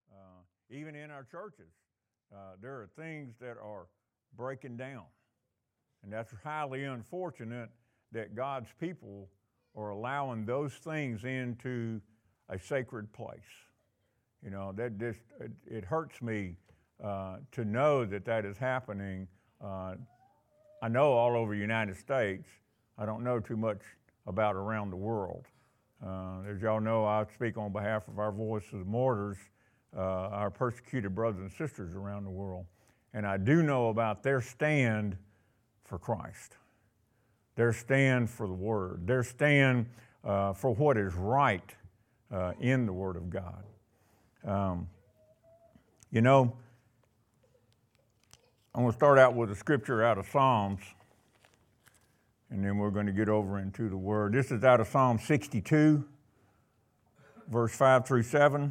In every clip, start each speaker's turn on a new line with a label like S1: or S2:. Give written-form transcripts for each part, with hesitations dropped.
S1: Even in our churches, there are things that are breaking down. And that's highly unfortunate that God's people are allowing those things into a sacred place. You know, that just, it hurts me to know that that is happening. I know all over the United States. I don't know too much about around the world. As y'all know, I speak on behalf of our Voice of the Martyrs, our persecuted brothers and sisters around the world. And I do know about their stand for Christ, their stand for the Word, their stand for what is right in the Word of God. You know, I'm going to start out with a scripture out of Psalms, and then we're going to get over into the Word. This is out of Psalm 62, verse 5 through 7.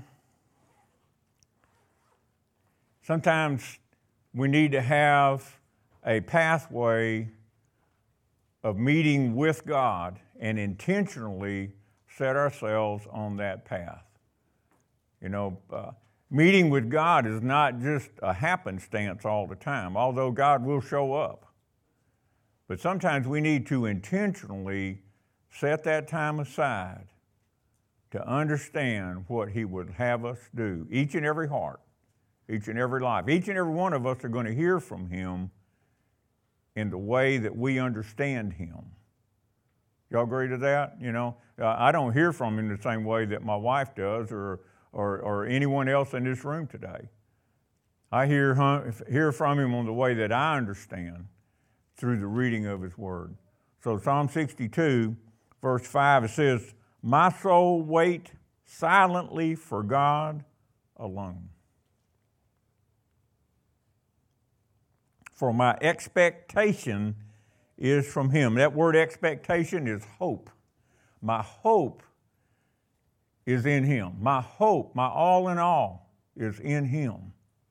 S1: Sometimes we need to have a pathway of meeting with God and intentionally set ourselves on that path. You know, meeting with God is not just a happenstance all the time, although God will show up. But sometimes we need to intentionally set that time aside to understand what He would have us do. Each and every heart, each and every life, each and every one of us are going to hear from Him in the way that we understand Him. Y'all agree to that? You know, I don't hear from Him the same way that my wife does or anyone else in this room today. I hear from Him on the way that I understand through the reading of His Word. So Psalm 62, verse 5, it says, "My soul wait silently for God alone. For my expectation is from Him." That word expectation is hope. My hope is in Him. My hope, my all in all, is in Him.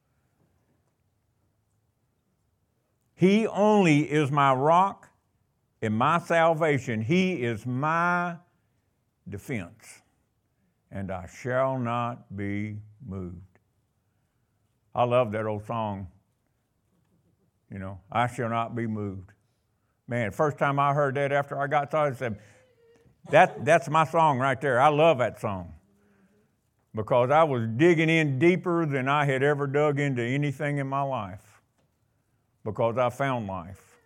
S1: He only is my rock and my salvation. He is my defense, and I shall not be moved. I love that old song. You know, I shall not be moved. Man, first time I heard that after I got started, I said, that's my song right there. I love that song. Because I was digging in deeper than I had ever dug into anything in my life. Because I found life.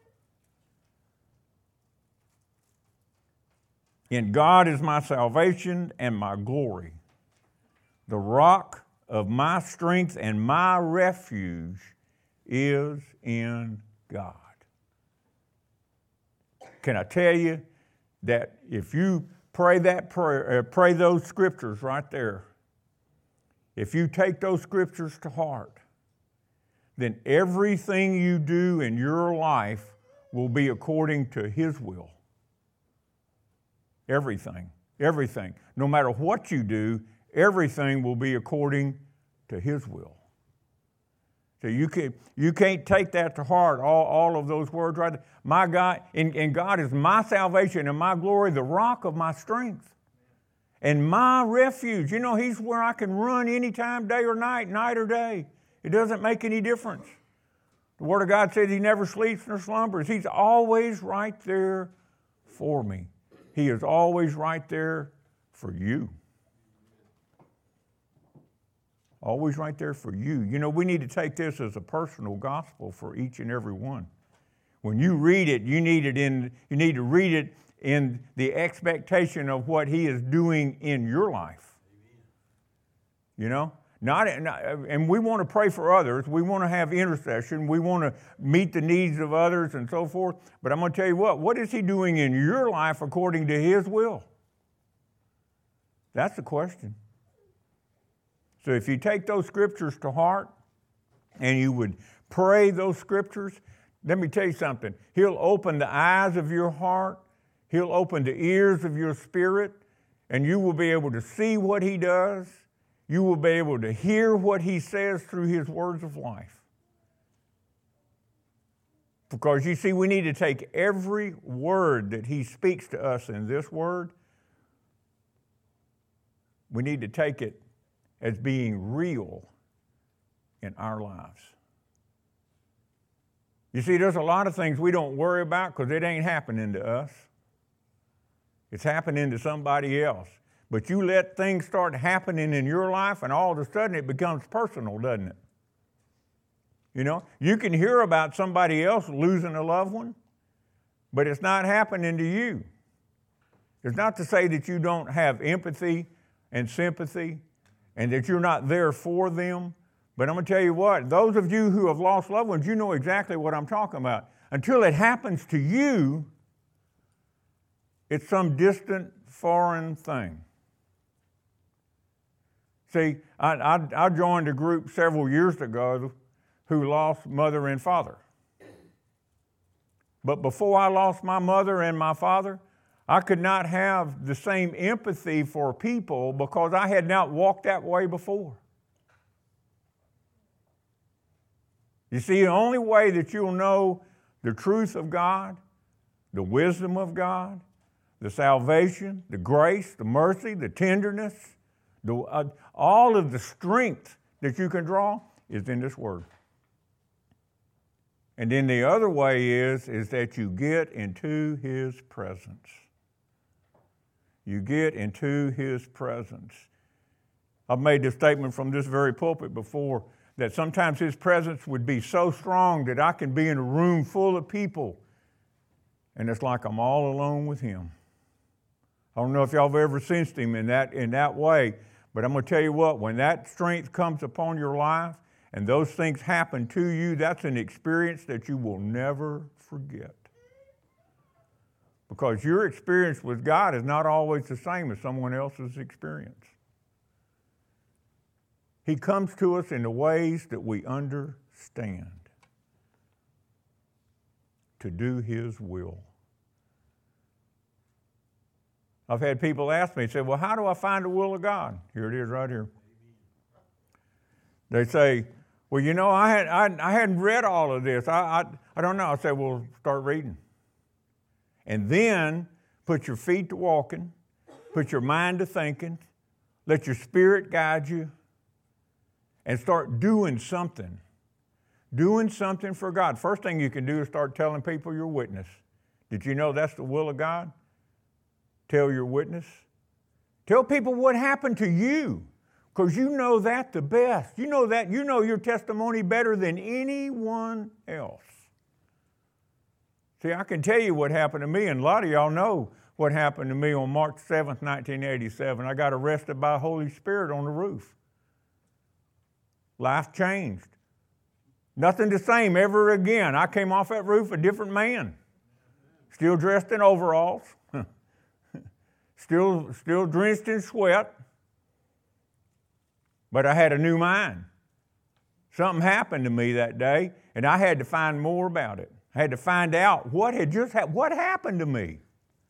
S1: In God is my salvation and my glory. The rock of my strength and my refuge is in God. Can I tell you that if you pray that prayer, pray those scriptures right there, if you take those scriptures to heart, then everything you do in your life will be according to His will. Everything. No matter what you do, everything will be according to His will. So you can't take that to heart, all of those words right there. My God, and God is my salvation and my glory, the rock of my strength, and my refuge. You know, He's where I can run anytime, day or night, night or day. It doesn't make any difference. The Word of God says He never sleeps nor slumbers. He's always right there for me. He is always right there for you. Always right there for you. You know, we need to take this as a personal gospel for each and every one. When you read it, you need to read it in the expectation of what He is doing in your life. You know? And we want to pray for others. We want to have intercession. We want to meet the needs of others and so forth. But I'm going to tell you what is He doing in your life according to His will? That's the question. So if you take those scriptures to heart and you would pray those scriptures, let me tell you something. He'll open the eyes of your heart. He'll open the ears of your spirit, and you will be able to see what He does. You will be able to hear what He says through His words of life. Because you see, we need to take every word that He speaks to us in this word, we need to take it as being real in our lives. You see, there's a lot of things we don't worry about because it ain't happening to us. It's happening to somebody else. But you let things start happening in your life, and all of a sudden it becomes personal, doesn't it? You know, you can hear about somebody else losing a loved one, but it's not happening to you. It's not to say that you don't have empathy and sympathy and that you're not there for them. But I'm going to tell you what, those of you who have lost loved ones, you know exactly what I'm talking about. Until it happens to you, it's some distant, foreign thing. See, I joined a group several years ago who lost mother and father. But before I lost my mother and my father, I could not have the same empathy for people because I had not walked that way before. You see, the only way that you'll know the truth of God, the wisdom of God, the salvation, the grace, the mercy, the tenderness, all of the strength that you can draw is in this Word. And then the other way is that you get into His presence. You get into His presence. I've made this statement from this very pulpit before, that sometimes His presence would be so strong that I can be in a room full of people and it's like I'm all alone with Him. I don't know if y'all have ever sensed Him in that way, but I'm going to tell you what, when that strength comes upon your life and those things happen to you, that's an experience that you will never forget. Because your experience with God is not always the same as someone else's experience. He comes to us in the ways that we understand to do His will. I've had people ask me, say, well, how do I find the will of God? Here it is right here. They say, well, you know, I hadn't read all of this. I don't know. I say, well, start reading. And then put your feet to walking, put your mind to thinking, let your spirit guide you, and start doing something. Doing something for God. First thing you can do is start telling people your witness. Did you know that's the will of God? Tell your witness. Tell people what happened to you, because you know that the best. You know that. You know your testimony better than anyone else. See, I can tell you what happened to me, and a lot of y'all know what happened to me on March 7th, 1987. I got arrested by the Holy Spirit on the roof. Life changed. Nothing the same ever again. I came off that roof a different man. Still dressed in overalls. Still drenched in sweat. But I had a new mind. Something happened to me that day, and I had to find more about it. I had to find out what had just what happened to me.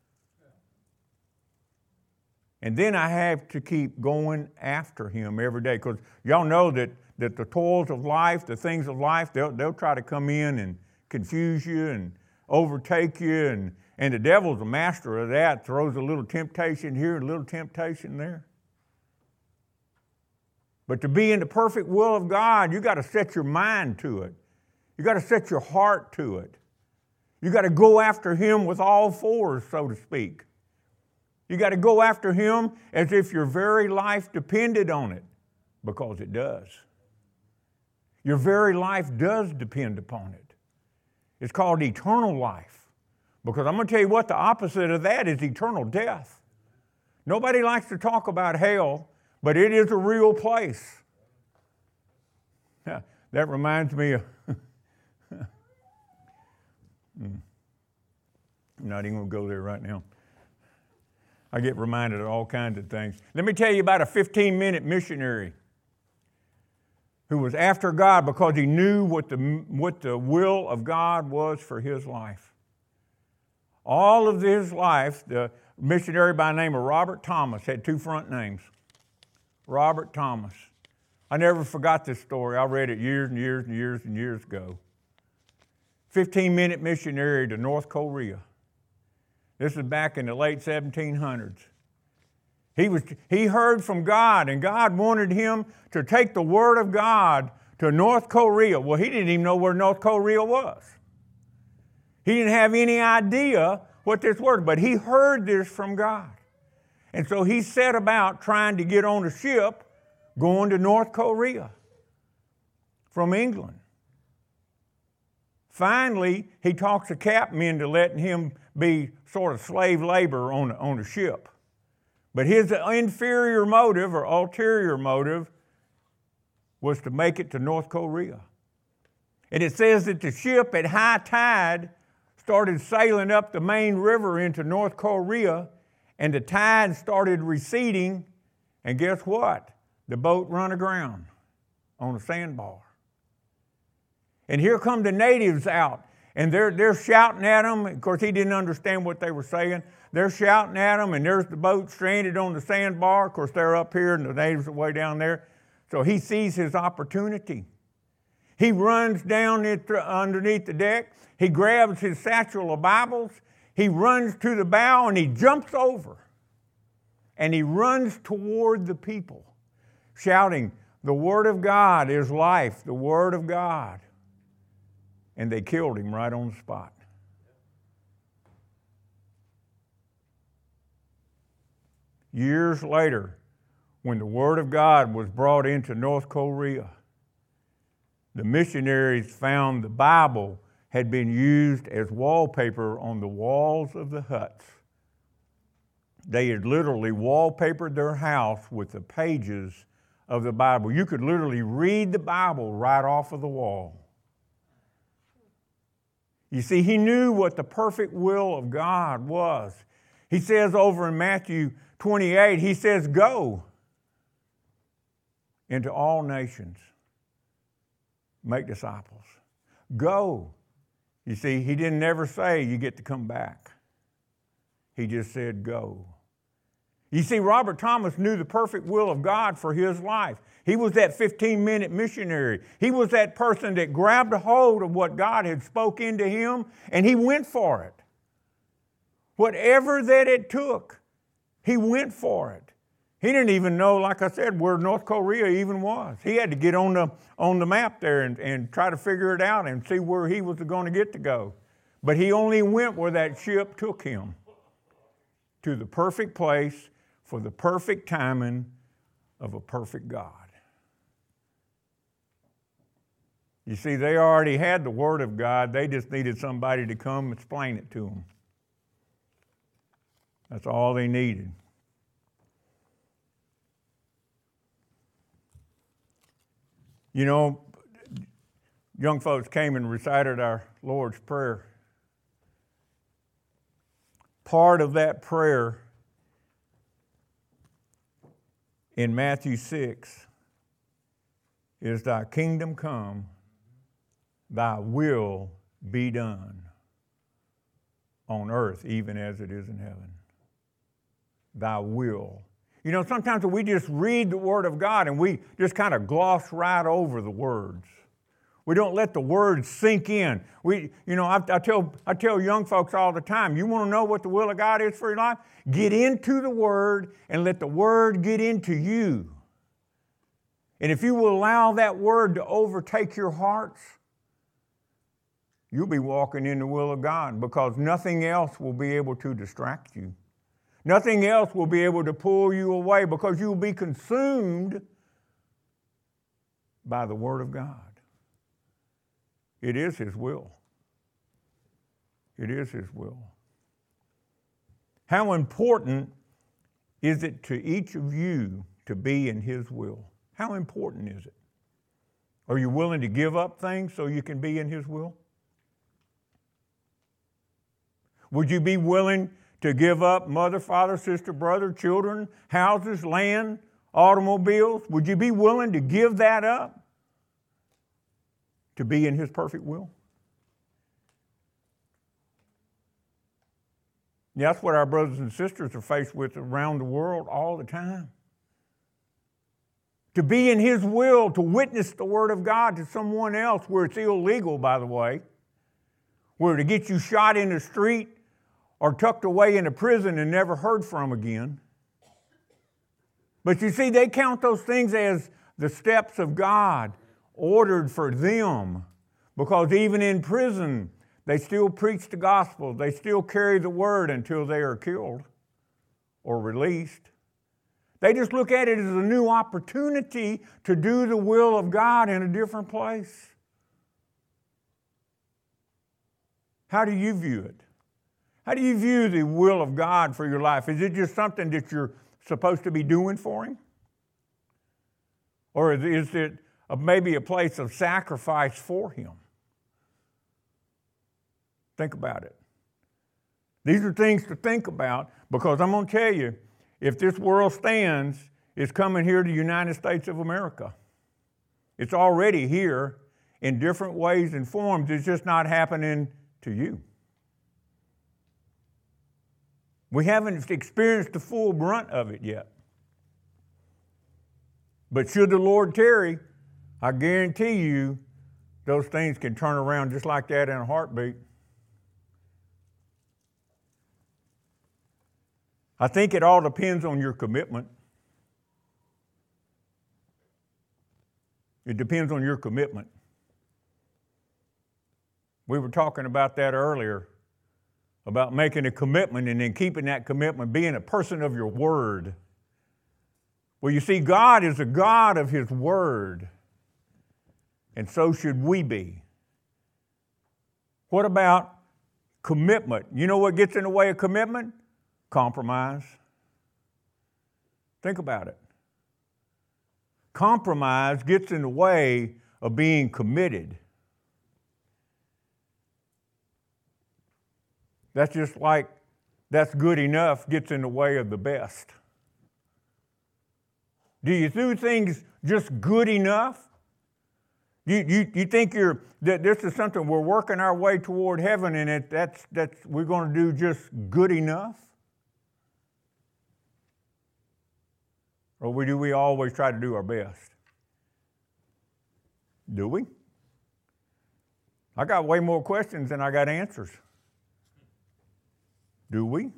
S1: And then I have to keep going after Him every day, because y'all know that the toils of life, the things of life, they'll try to come in and confuse you and overtake you, and the devil's a master of that, throws a little temptation here, a little temptation there. But to be in the perfect will of God, you got to set your mind to it. You got to set your heart to it. You got to go after Him with all fours, so to speak. You got to go after Him as if your very life depended on it, because it does. Your very life does depend upon it. It's called eternal life. Because I'm going to tell you what, the opposite of that is eternal death. Nobody likes to talk about hell, but it is a real place. That reminds me of... I'm not even going to go there right now. I get reminded of all kinds of things. Let me tell you about a 15-minute missionary who was after God because he knew what the will of God was for his life. All of his life, the missionary by the name of Robert Thomas had two front names. Robert Thomas. I never forgot this story. I read it years and years and years and years ago. 15-minute missionary to North Korea. This is back in the late 1700s. He heard from God, and God wanted him to take the Word of God to North Korea. Well, he didn't even know where North Korea was. He didn't have any idea what this word, but he heard this from God. And so he set about trying to get on a ship going to North Korea from England. Finally, he talks the captain into letting him be sort of slave labor on a ship. But his inferior motive or ulterior motive was to make it to North Korea. And it says that the ship at high tide started sailing up the main river into North Korea, and the tide started receding, and guess what? The boat run aground on a sandbar. And here come the natives out, and they're shouting at him. Of course, he didn't understand what they were saying. They're shouting at him, and there's the boat stranded on the sandbar. Of course, they're up here, and the natives are way down there. So he sees his opportunity. He runs down underneath the deck. He grabs his satchel of Bibles. He runs to the bow, and he jumps over. And he runs toward the people, shouting, "The Word of God is life, the Word of God." And they killed him right on the spot. Years later, when the Word of God was brought into North Korea, the missionaries found the Bible had been used as wallpaper on the walls of the huts. They had literally wallpapered their house with the pages of the Bible. You could literally read the Bible right off of the wall. You see, he knew what the perfect will of God was. He says over in Matthew 28, he says, "Go into all nations, make disciples." Go. You see, he didn't ever say you get to come back. He just said go. You see, Robert Thomas knew the perfect will of God for his life. He was that 15-minute missionary. He was that person that grabbed a hold of what God had spoke into him, and he went for it. Whatever that it took, he went for it. He didn't even know, like I said, where North Korea even was. He had to get on the map there and try to figure it out and see where he was going to get to go. But he only went where that ship took him, to the perfect place for the perfect timing of a perfect God. You see, they already had the Word of God. They just needed somebody to come explain it to them. That's all they needed. You know, young folks came and recited our Lord's Prayer. Part of that prayer in Matthew 6 is, "Thy kingdom come, thy will be done on earth even as it is in heaven." Thy will. You know, sometimes we just read the Word of God and we just kind of gloss right over the words. We don't let the words sink in. I tell young folks all the time, you want to know what the will of God is for your life? Get into the Word and let the Word get into you. And if you will allow that Word to overtake your hearts, you'll be walking in the will of God, because nothing else will be able to distract you. Nothing else will be able to pull you away, because you'll be consumed by the Word of God. It is His will. It is His will. How important is it to each of you to be in His will? How important is it? Are you willing to give up things so you can be in His will? Would you be willing to give up mother, father, sister, brother, children, houses, land, automobiles? Would you be willing to give that up to be in His perfect will? Yeah, that's what our brothers and sisters are faced with around the world all the time. To be in His will, to witness the Word of God to someone else, where it's illegal, by the way, where to get you shot in the street or tucked away in a prison and never heard from again. But you see, they count those things as the steps of God ordered for them, because even in prison, they still preach the gospel. They still carry the word until they are killed or released. They just look at it as a new opportunity to do the will of God in a different place. How do you view it? How do you view the will of God for your life? Is it just something that you're supposed to be doing for Him? Or is it maybe a place of sacrifice for Him? Think about it. These are things to think about, because I'm going to tell you, if this world stands, it's coming here to the United States of America. It's already here in different ways and forms. It's just not happening to you. We haven't experienced the full brunt of it yet. But should the Lord tarry, I guarantee you those things can turn around just like that in a heartbeat. I think it all depends on your commitment. It depends on your commitment. We were talking about that earlier, about making a commitment and then keeping that commitment, being a person of your word. Well, you see, God is a God of His word, and so should we be. What about commitment? You know what gets in the way of commitment? Compromise. Think about it. Compromise gets in the way of being committed. That's just like that's good enough gets in the way of the best. Do you do things just good enough? You think that this is something we're working our way toward heaven, and that's we're going to do just good enough? Or do we always try to do our best? Do we? I got way more questions than I got answers. Do we?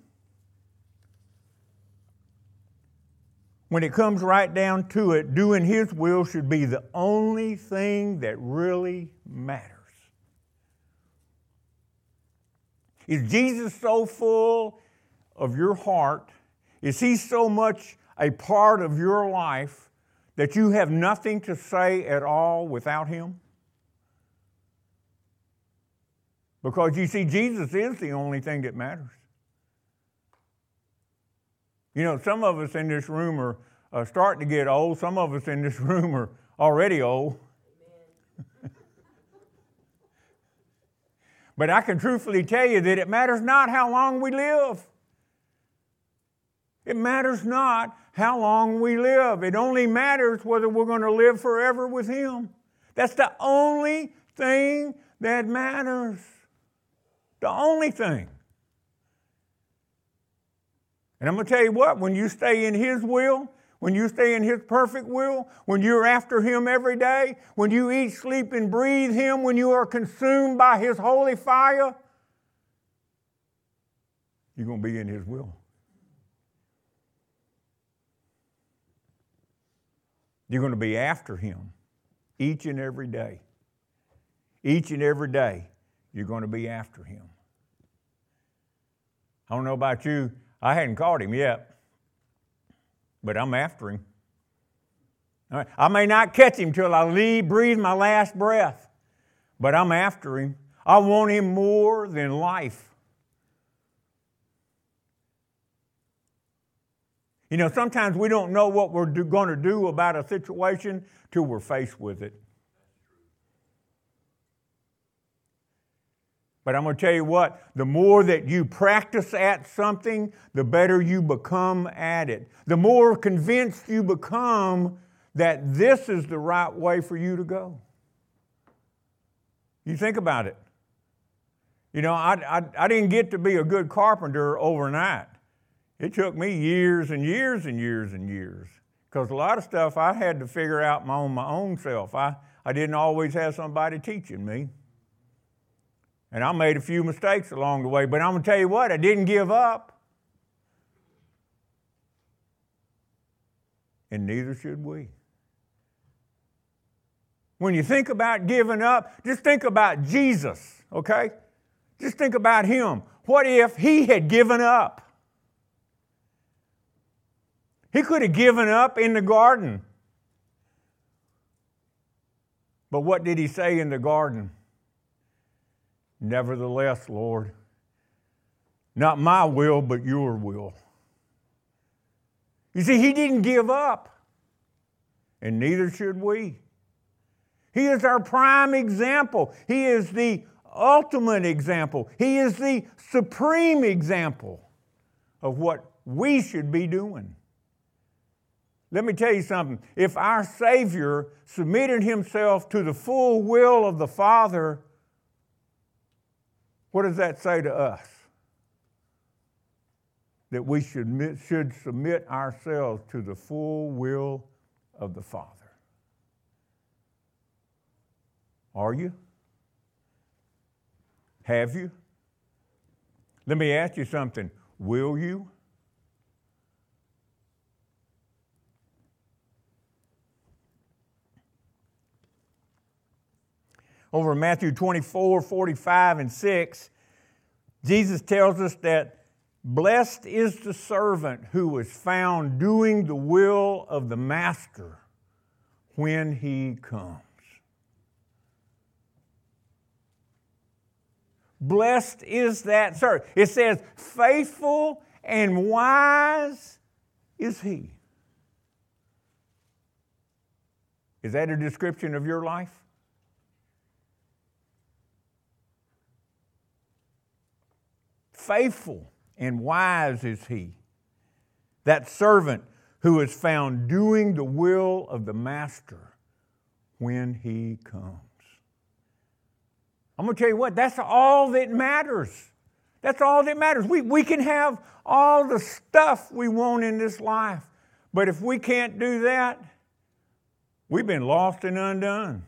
S1: When it comes right down to it, doing His will should be the only thing that really matters. Is Jesus so full of your heart? Is He so much a part of your life that you have nothing to say at all without Him? Because you see, Jesus is the only thing that matters. You know, some of us in this room are starting to get old. Some of us in this room are already old. But I can truthfully tell you that it matters not how long we live. It matters not how long we live. It only matters whether we're going to live forever with Him. That's the only thing that matters. The only thing. And I'm going to tell you what, when you stay in His will, when you stay in His perfect will, when you're after Him every day, when you eat, sleep, and breathe Him, when you are consumed by His holy fire, you're going to be in His will. You're going to be after Him each and every day. Each and every day, you're going to be after Him. I don't know about you. I hadn't caught Him yet, but I'm after Him. I may not catch Him till I breathe my last breath, but I'm after Him. I want Him more than life. You know, sometimes we don't know what we're going to do about a situation till we're faced with it. But I'm going to tell you what, the more that you practice at something, the better you become at it. The more convinced you become that this is the right way for you to go. You think about it. You know, I didn't get to be a good carpenter overnight. It took me years and years and years and years. Because a lot of stuff I had to figure out on my own self. I didn't always have somebody teaching me. And I made a few mistakes along the way, but I'm going to tell you what, I didn't give up. and neither should we. When you think about giving up, just think about Jesus, okay? Just think about him. What if he had given up? He could have given up in the garden. But what did he say in the garden? Nevertheless, Lord, not my will, but your will. You see, he didn't give up, and neither should we. He is our prime example. He is the ultimate example. He is the supreme example of what we should be doing. Let me tell you something. If our Savior submitted himself to the full will of the Father, what does that say to us? That we should submit ourselves to the full will of the Father. Are you? Have you? Let me ask you something. Will you? Over in Matthew 24, 45, and 6, Jesus tells us that blessed is the servant who is found doing the will of the master when he comes. Blessed is that servant. It says, faithful and wise is he. Is that a description of your life? Faithful and wise is he. That servant who is found doing the will of the master when he comes. I'm going to tell you what, that's all that matters. That's all that matters. We can have all the stuff we want in this life, but if we can't do that, we've been lost and undone.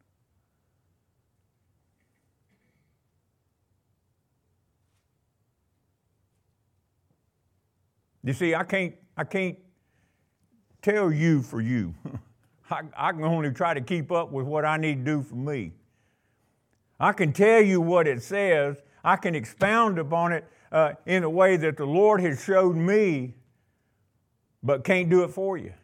S1: You see, I can't tell you for you. I can only try to keep up with what I need to do for me. I can tell you what it says. I can expound upon it in a way that the Lord has showed me, but can't do it for you.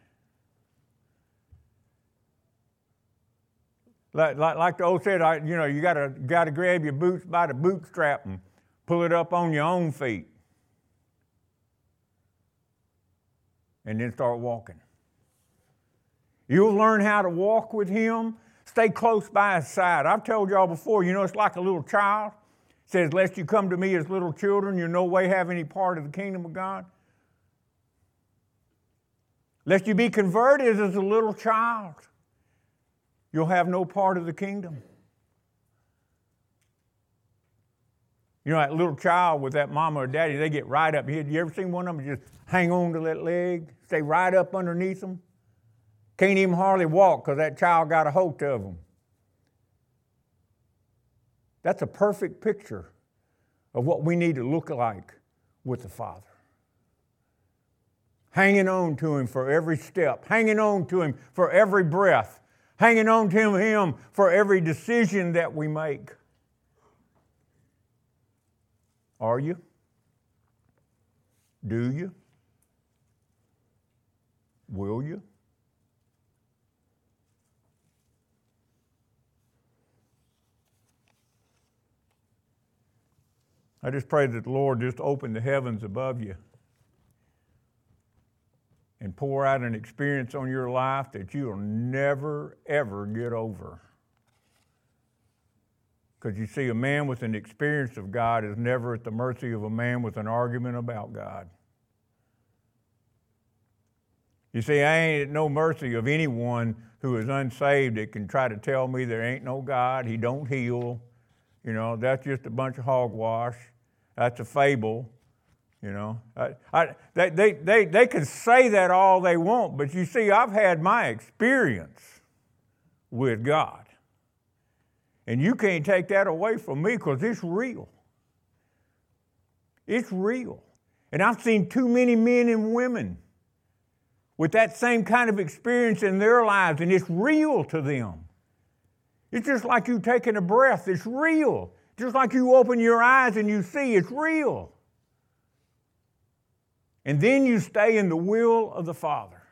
S1: Like the old said, you gotta grab your boots by the bootstrap and pull it up on your own feet, and then start walking. You'll learn how to walk with him. Stay close by his side. I've told y'all before, it's like a little child. It says, lest you come to me as little children, you no way have any part of the kingdom of God. Lest you be converted as a little child, you'll have no part of the kingdom. That little child with that mama or daddy, they get right up. You ever seen one of them just hang on to that leg, stay right up underneath them? Can't even hardly walk because that child got a hold of them. That's a perfect picture of what we need to look like with the Father. Hanging on to him for every step, hanging on to him for every breath, hanging on to him for every decision that we make. Are you? Do you? Will you? I just pray that the Lord just open the heavens above you and pour out an experience on your life that you'll never, ever get over. Because you see, a man with an experience of God is never at the mercy of a man with an argument about God. You see, I ain't at no mercy of anyone who is unsaved that can try to tell me there ain't no God, he don't heal. That's just a bunch of hogwash. That's a fable. They can say that all they want, but you see, I've had my experience with God. And you can't take that away from me because it's real. It's real. And I've seen too many men and women with that same kind of experience in their lives, and it's real to them. It's just like you taking a breath. It's real. Just like you open your eyes and you see, it's real. And then you stay in the will of the Father,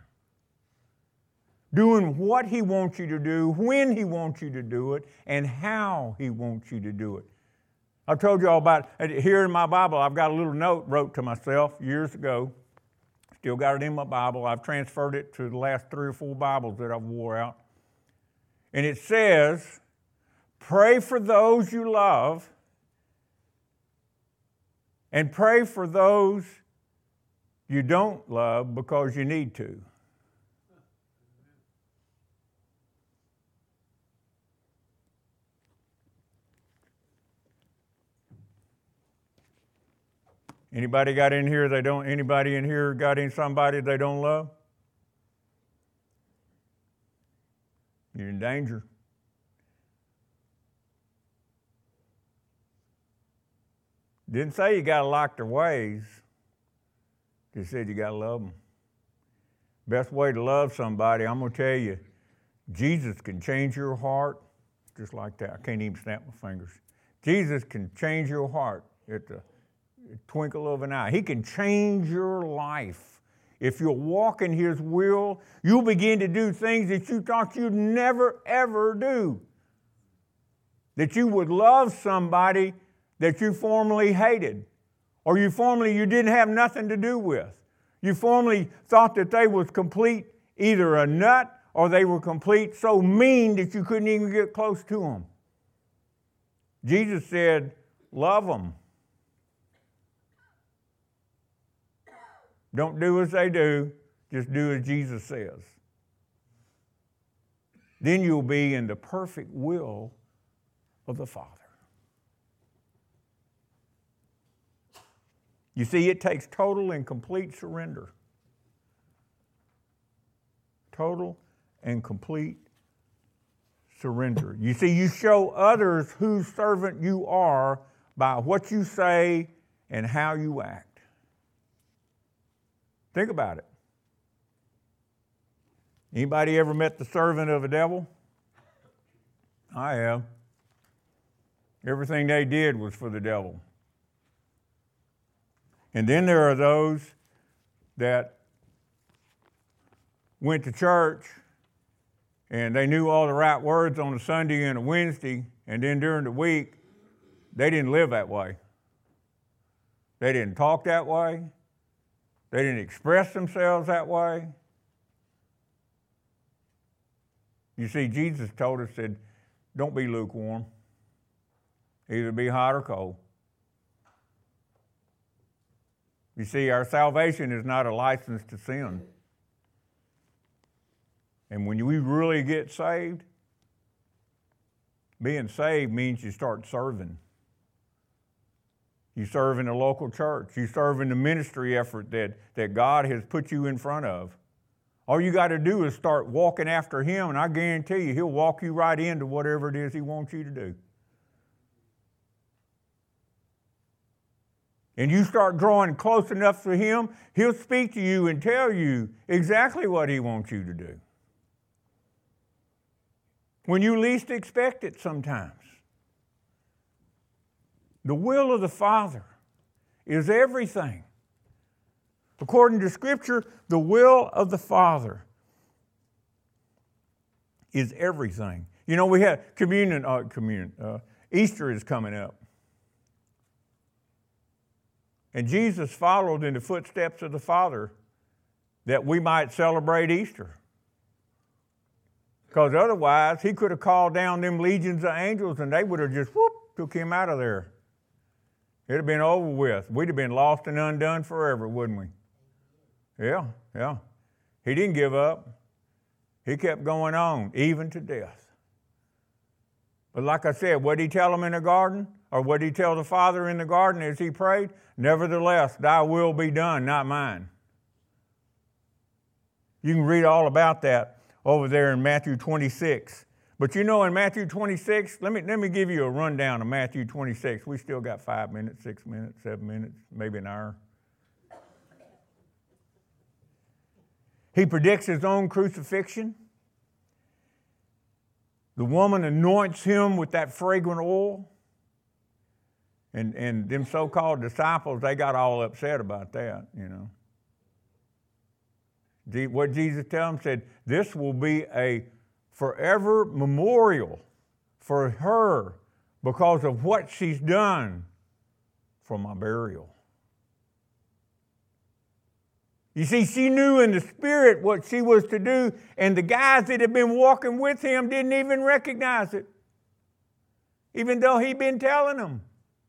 S1: doing what He wants you to do, when He wants you to do it, and how He wants you to do it. I told you all about, here in my Bible, I've got a little note wrote to myself years ago. Still got it in my Bible. I've transferred it to the last 3 or 4 Bibles that I've wore out. And it says, pray for those you love and pray for those you don't love because you need to. Anybody got in here anybody in here got in somebody they don't love? You're in danger. Didn't say you got to like their ways. Just said you got to love them. Best way to love somebody, I'm going to tell you, Jesus can change your heart just like that. I can't even snap my fingers. Jesus can change your heart at the twinkle of an eye. He can change your life. If you'll walk in His will, you'll begin to do things that you thought you'd never, ever do. That you would love somebody that you formerly hated, or you didn't have nothing to do with. You formerly thought that they was complete, either a nut or they were complete so mean that you couldn't even get close to them. Jesus said, love them. Don't do as they do, just do as Jesus says. Then you'll be in the perfect will of the Father. You see, it takes total and complete surrender. Total and complete surrender. You see, you show others whose servant you are by what you say and how you act. Think about it. Anybody ever met the servant of a devil? I have. Everything they did was for the devil. And then there are those that went to church and they knew all the right words on a Sunday and a Wednesday, and then during the week, they didn't live that way. They didn't talk that way. They didn't express themselves that way. You see, Jesus told us, said, don't be lukewarm. Either be hot or cold. You see, our salvation is not a license to sin. And when we really get saved, being saved means you start serving. You serve in a local church. You serve in the ministry effort that God has put you in front of. All you got to do is start walking after Him, and I guarantee you, He'll walk you right into whatever it is He wants you to do. And you start drawing close enough to Him, He'll speak to you and tell you exactly what He wants you to do. When you least expect it sometimes. The will of the Father is everything. According to Scripture, the will of the Father is everything. You know, we have Easter is coming up. And Jesus followed in the footsteps of the Father that we might celebrate Easter. Because otherwise, He could have called down them legions of angels and they would have just, took Him out of there. It'd have been over with. We'd have been lost and undone forever, wouldn't we? Yeah. He didn't give up. He kept going on, even to death. But like I said, what did He tell them in the garden? Or what did He tell the Father in the garden as He prayed? Nevertheless, thy will be done, not mine. You can read all about that over there in Matthew 26. But you know, in Matthew 26, let me give you a rundown of Matthew 26. We still got 5 minutes, 6 minutes, 7 minutes, maybe an hour. He predicts his own crucifixion. The woman anoints him with that fragrant oil. And them so-called disciples, they got all upset about that, you know. What Jesus told them said, this will be a forever memorial for her because of what she's done for my burial. You see, she knew in the spirit what she was to do, and the guys that had been walking with him didn't even recognize it, even though he'd been telling them.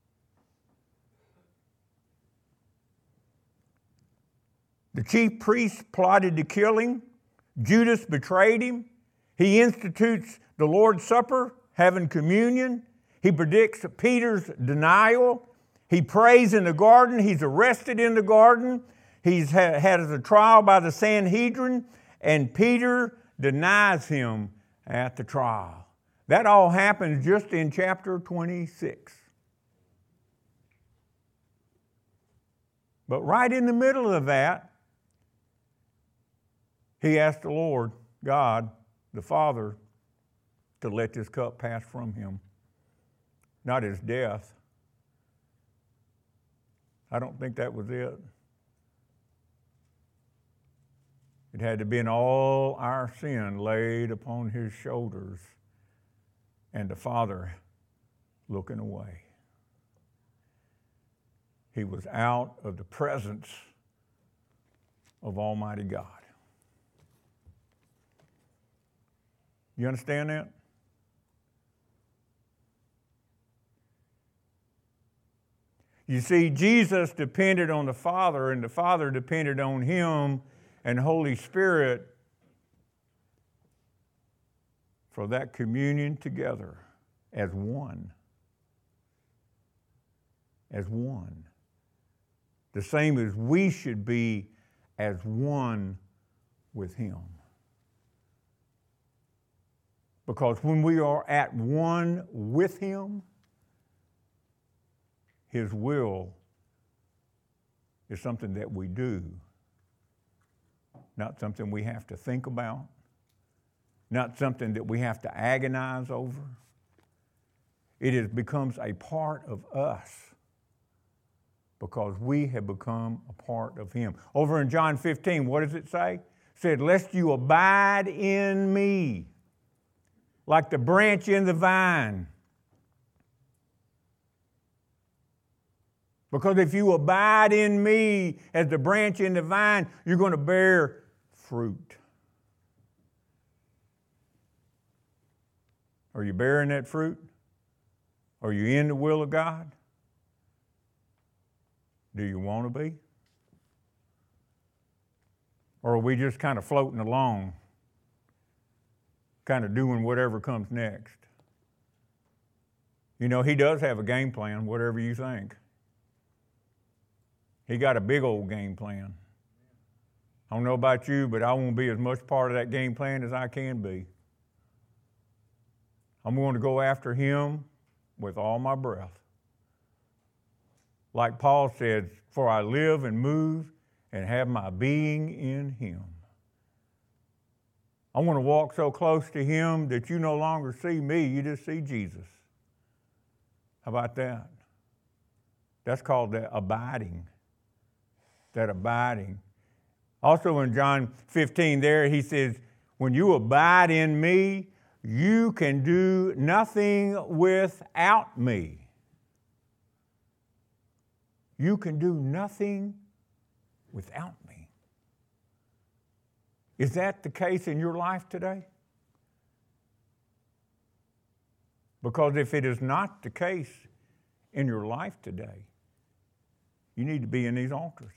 S1: The chief priests plotted to kill him. Judas betrayed him. He institutes the Lord's Supper, having communion. He predicts Peter's denial. He prays in the garden. He's arrested in the garden. He's had a trial by the Sanhedrin, and Peter denies him at the trial. That all happens just in chapter 26. But right in the middle of that, he asked the Lord, God, the Father, to let this cup pass from him. Not his death. I don't think that was it. It had to be all our sin laid upon his shoulders and the Father looking away. He was out of the presence of Almighty God. You understand that? You see, Jesus depended on the Father, and the Father depended on him and Holy Spirit for that communion together as one. As one. The same as we should be as one with him. Because when we are at one with him, his will is something that we do. Not something we have to think about. Not something that we have to agonize over. It becomes a part of us because we have become a part of him. Over in John 15, what does it say? It said, lest you abide in me, like the branch in the vine. Because if you abide in me as the branch in the vine, you're going to bear fruit. Are you bearing that fruit? Are you in the will of God? Do you want to be? Or are we just kind of floating along, kind of doing whatever comes next? You know, he does have a game plan, whatever you think. He got a big old game plan. I don't know about you, but I want to be as much part of that game plan as I can be. I'm going to go after him with all my breath. Like Paul said, for I live and move and have my being in him. I want to walk so close to him that you no longer see me, you just see Jesus. How about that? That's called that abiding. That abiding. Also in John 15 there, he says, when you abide in me, you can do nothing without me. You can do nothing without me. Is that the case in your life today? Because if it is not the case in your life today, you need to be in these altars.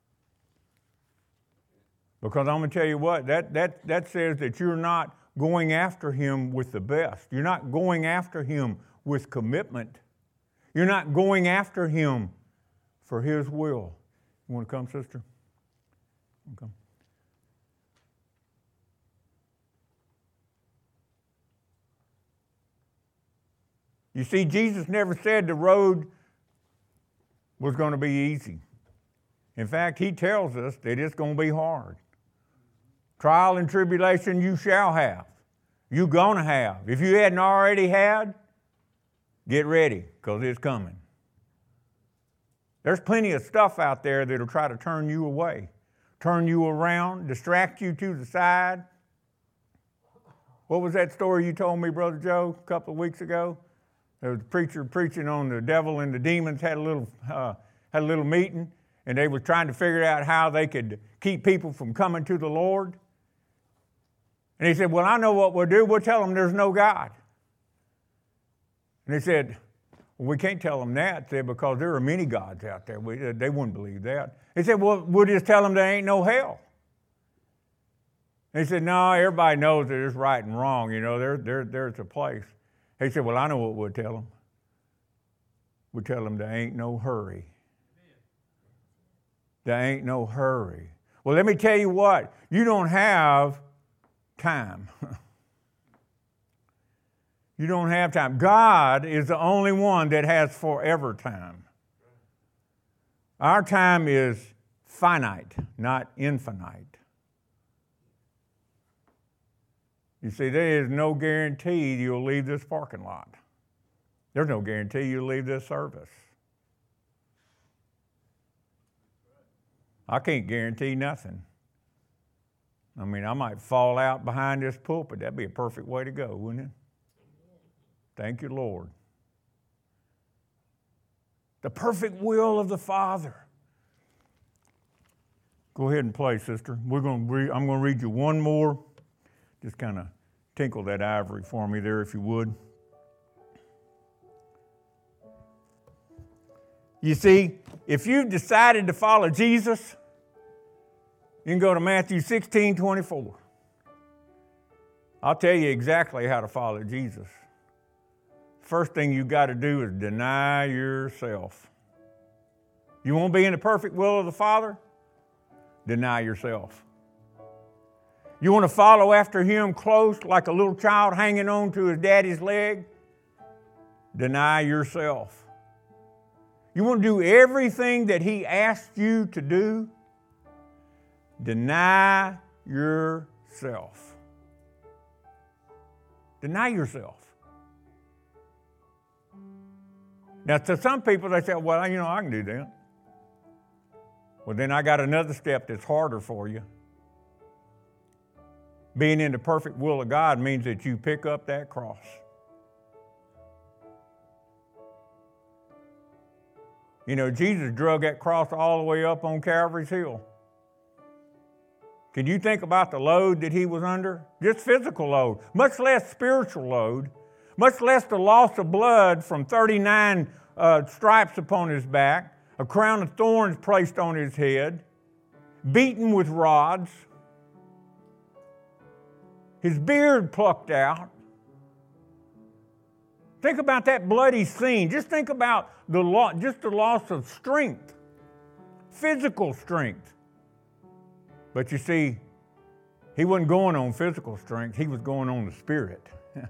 S1: Because I'm going to tell you what, that says that you're not going after him with the best. You're not going after him with commitment. You're not going after him for his will. You want to come, sister? Come. You see, Jesus never said the road was going to be easy. In fact, he tells us that it's going to be hard. Trial and tribulation you shall have. You're going to have. If you hadn't already had, get ready, because it's coming. There's plenty of stuff out there that'll try to turn you away, turn you around, distract you to the side. What was that story you told me, Brother Joe, a couple of weeks ago? There was a preacher preaching on the devil and the demons, had a little meeting, and they were trying to figure out how they could keep people from coming to the Lord. And he said, well, I know what we'll do. We'll tell them there's no God. And they said, well, we can't tell them that, because there are many gods out there. They wouldn't believe that. He said, well, we'll just tell them there ain't no hell. And he said, no, everybody knows that it's right and wrong. You know, there's a place. He said, well, I know what we'll tell them. We'll tell them there ain't no hurry. There ain't no hurry. Well, let me tell you what. You don't have time. You don't have time. God is the only one that has forever time. Our time is finite, not infinite. You see, there is no guarantee you'll leave this parking lot. There's no guarantee you'll leave this service. I can't guarantee nothing. I mean, I might fall out behind this pulpit. That'd be a perfect way to go, wouldn't it? Thank you, Lord. The perfect will of the Father. Go ahead and play, sister. I'm going to read you one more. Just kind of tinkle that ivory for me there, if you would. You see, if you've decided to follow Jesus, you can go to Matthew 16:24. I'll tell you exactly how to follow Jesus. First thing you got to do is deny yourself. You want to be in the perfect will of the Father? Deny yourself. You want to follow after Him close like a little child hanging on to his daddy's leg? Deny yourself. You want to do everything that He asked you to do? Deny yourself. Deny yourself. Now, to some people, they say, well, I can do that. Well, then I got another step that's harder for you. Being in the perfect will of God means that you pick up that cross. You know, Jesus drug that cross all the way up on Calvary's Hill. Can you think about the load that He was under? Just physical load, much less spiritual load, much less the loss of blood from 39 stripes upon His back, a crown of thorns placed on His head, beaten with rods, His beard plucked out. Think about that bloody scene. Just think about the loss of strength, physical strength. But you see, He wasn't going on physical strength. He was going on the Spirit.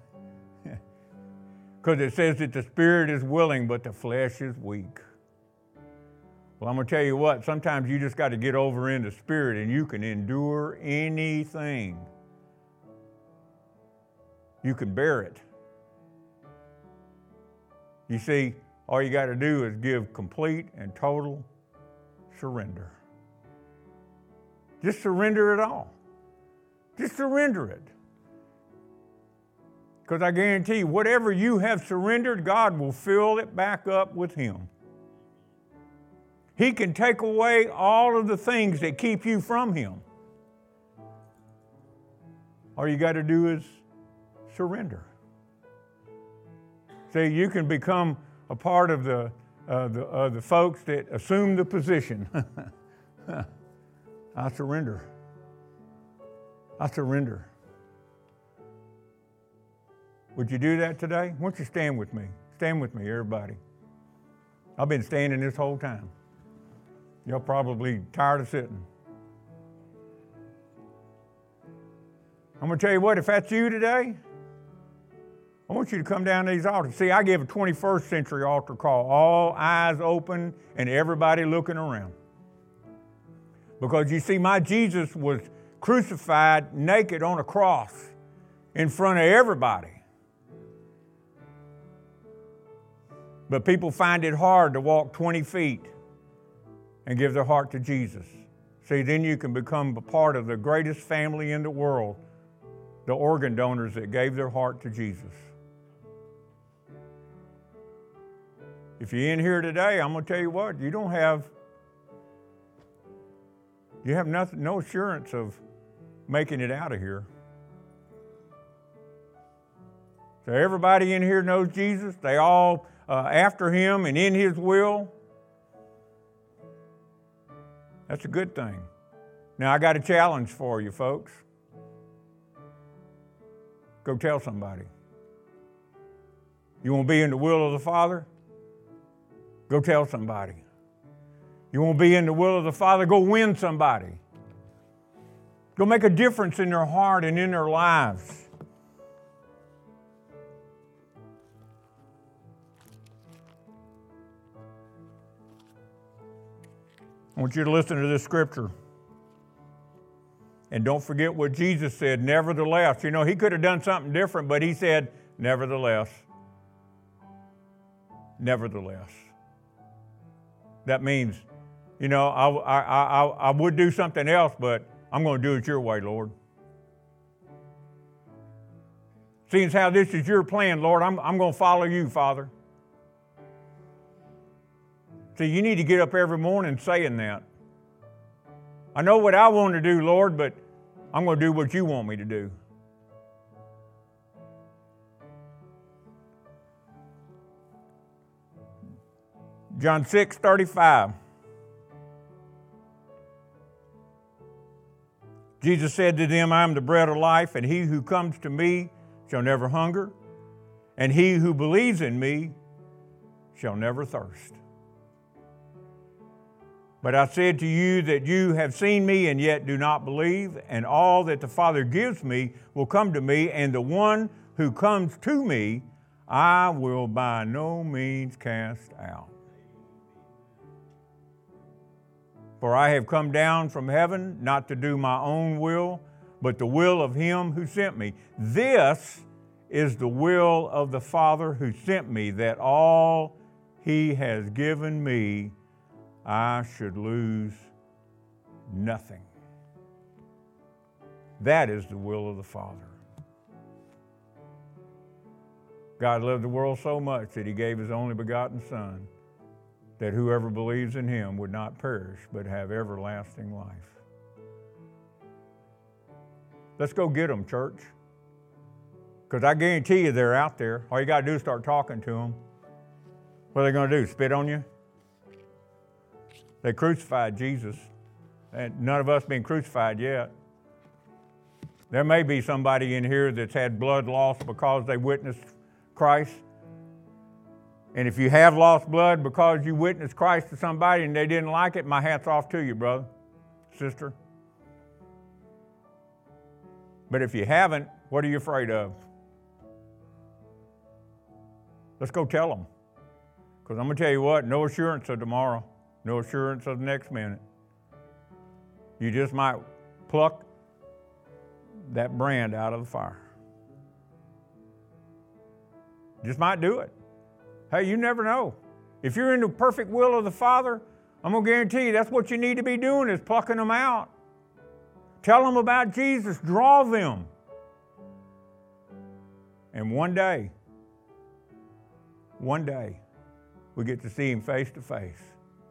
S1: Because it says that the Spirit is willing, but the flesh is weak. Well, I'm going to tell you what, sometimes you just got to get over in the Spirit and you can endure anything. You can bear it. You see, all you got to do is give complete and total surrender. Just surrender it all. Just surrender it. Because I guarantee you, whatever you have surrendered, God will fill it back up with Him. He can take away all of the things that keep you from Him. All you got to do is surrender. See, you can become a part of the folks that assume the position. I surrender. I surrender. Would you do that today? Why don't you stand with me? Stand with me, everybody. I've been standing this whole time. You're probably tired of sitting. I'm going to tell you what, if that's you today, I want you to come down to these altars. See, I give a 21st century altar call, all eyes open and everybody looking around. Because you see, my Jesus was crucified naked on a cross in front of everybody. But people find it hard to walk 20 feet and give their heart to Jesus. See, then you can become a part of the greatest family in the world, the organ donors that gave their heart to Jesus. If you're in here today, I'm going to tell you what, you have nothing, no assurance of making it out of here. So everybody in here knows Jesus. They all after him and in his will. That's a good thing. Now, I got a challenge for you, folks. Go tell somebody. You want to be in the will of the Father? Go tell somebody. You want to be in the will of the Father? Go win somebody. Go make a difference in their heart and in their lives. I want you to listen to this scripture. And don't forget what Jesus said, nevertheless. You know, he could have done something different, but he said, nevertheless. Nevertheless. That means, you know, I would do something else, but I'm going to do it your way, Lord. Seeing as how this is your plan, Lord, I'm going to follow you, Father. See, you need to get up every morning saying that. I know what I want to do, Lord, but I'm going to do what you want me to do. John 6:35. Jesus said to them, I am the bread of life, and he who comes to me shall never hunger, and he who believes in me shall never thirst. But I said to you that you have seen me and yet do not believe, and all that the Father gives me will come to me, and the one who comes to me I will by no means cast out. For I have come down from heaven not to do my own will, but the will of him who sent me. This is the will of the Father who sent me, that all he has given me I should lose nothing. That is the will of the Father. God loved the world so much that he gave his only begotten Son, that whoever believes in him would not perish, but have everlasting life. Let's go get them, church. Because I guarantee you they're out there. All you got to do is start talking to them. What are they going to do, spit on you? They crucified Jesus. And none of us been crucified yet. There may be somebody in here that's had blood loss because they witnessed Christ. And if you have lost blood because you witnessed Christ to somebody and they didn't like it, my hat's off to you, brother, sister. But if you haven't, what are you afraid of? Let's go tell them. Because I'm going to tell you what, no assurance of tomorrow. No assurance of the next minute. You just might pluck that brand out of the fire. Just might do it. Hey, you never know. If you're in the perfect will of the Father, I'm going to guarantee you that's what you need to be doing, is plucking them out. Tell them about Jesus. Draw them. And one day, we get to see him face to face.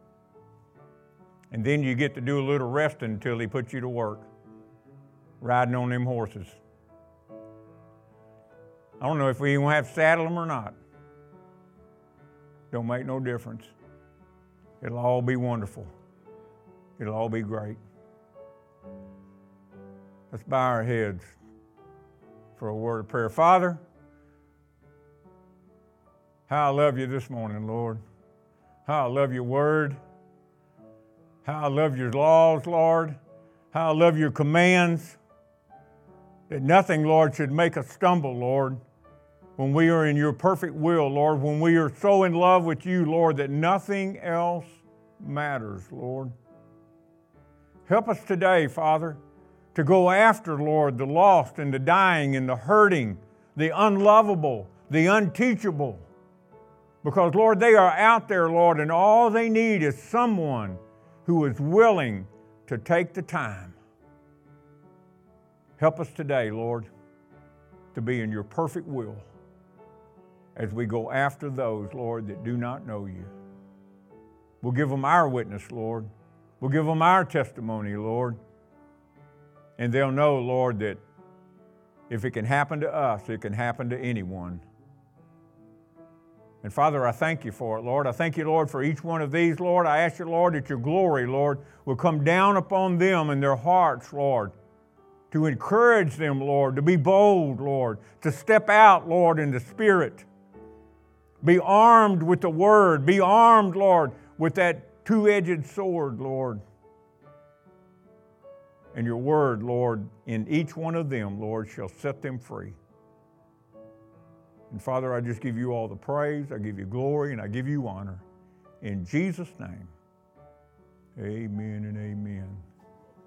S1: And then you get to do a little resting until he puts you to work, riding on them horses. I don't know if we even have to saddle them or not. Don't make no difference. It'll all be wonderful. It'll all be great. Let's bow our heads for a word of prayer. Father, how I love you this morning, Lord. How I love your word. How I love your laws, Lord. How I love your commands. That nothing, Lord, should make us stumble, Lord, when we are in your perfect will, Lord, when we are so in love with you, Lord, that nothing else matters, Lord. Help us today, Father, to go after, Lord, the lost and the dying and the hurting, the unlovable, the unteachable. Because, Lord, they are out there, Lord, and all they need is someone who is willing to take the time. Help us today, Lord, to be in your perfect will as we go after those, Lord, that do not know you. We'll give them our witness, Lord. We'll give them our testimony, Lord. And they'll know, Lord, that if it can happen to us, it can happen to anyone. And Father, I thank you for it, Lord. I thank you, Lord, for each one of these, Lord. I ask you, Lord, that your glory, Lord, will come down upon them and their hearts, Lord, to encourage them, Lord, to be bold, Lord, to step out, Lord, in the Spirit. Be armed with the Word. Be armed, Lord, with that two-edged sword, Lord. And your Word, Lord, in each one of them, Lord, shall set them free. And Father, I just give you all the praise, I give you glory, and I give you honor. In Jesus' name, amen and amen.